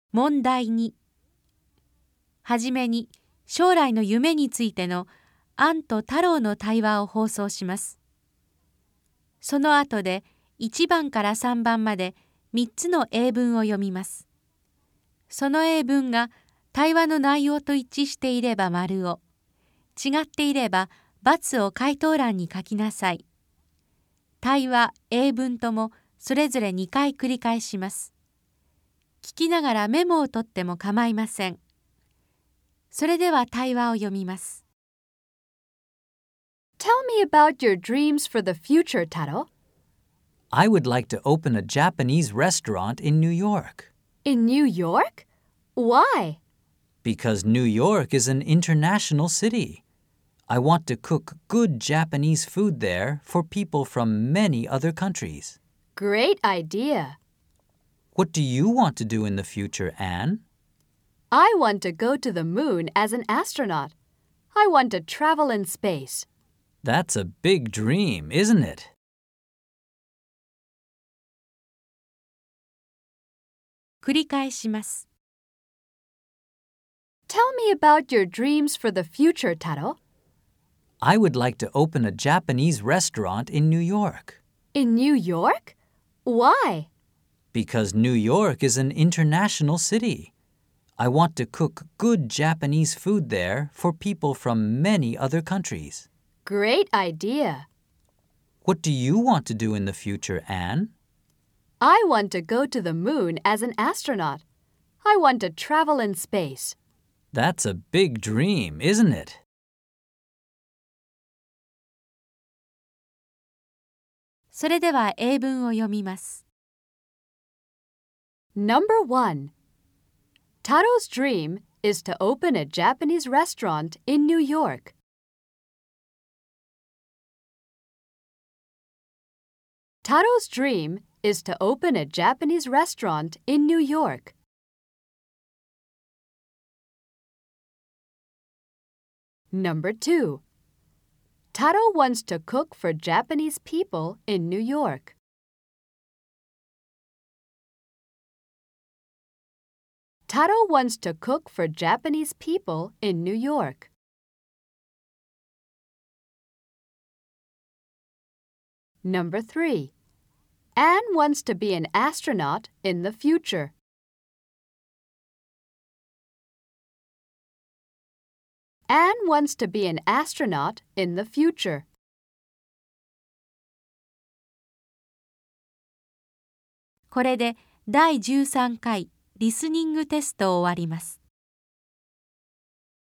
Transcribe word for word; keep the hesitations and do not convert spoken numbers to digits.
問題に、はじめに将来の夢についてのアンと太郎の対話を放送します。その後でいちばんからさんばんまでみっつの英文を読みます。その英文が対話の内容と一致していれば丸を、違っていれば×を回答欄に書きなさい。対話、英文ともそれぞれにかい繰り返します。聞きながらメモを取っても構いません。それでは対話を読みます。 Tell me about your dreams for the future, Taro. I would like to open a Japanese restaurant in New York. In New York? Why? Because New York is an international city. I want to cook good Japanese food there for people from many other countries. Great idea. What do you want to do in the future, Anne? I want to go to the moon as an astronaut. I want to travel in space. That's a big dream, isn't it? 繰り返します。 Tell me about your dreams for the future, Taro. I would like to open a Japanese restaurant in New York. In New York? Why? Because New York is an international city. I want to cook good Japanese food there for people from many other countries. Great idea. What do you want to do in the future, Anne? I want to go to the moon as an astronaut. I want to travel in space. That's a big dream, isn't it? それでは英文を読みます。 Number one. Taro's dream is to open a Japanese restaurant in New York. Taro's dream is to open a Japanese restaurant in New York. Number two. Taro wants to cook for Japanese people in New York. Taro wants to cook for Japanese people in New York. Number three. Anne wants to be an astronaut in the future. Anne wants to be an astronaut in the future. これでだいじゅうさんかいリスニングテストを終わります。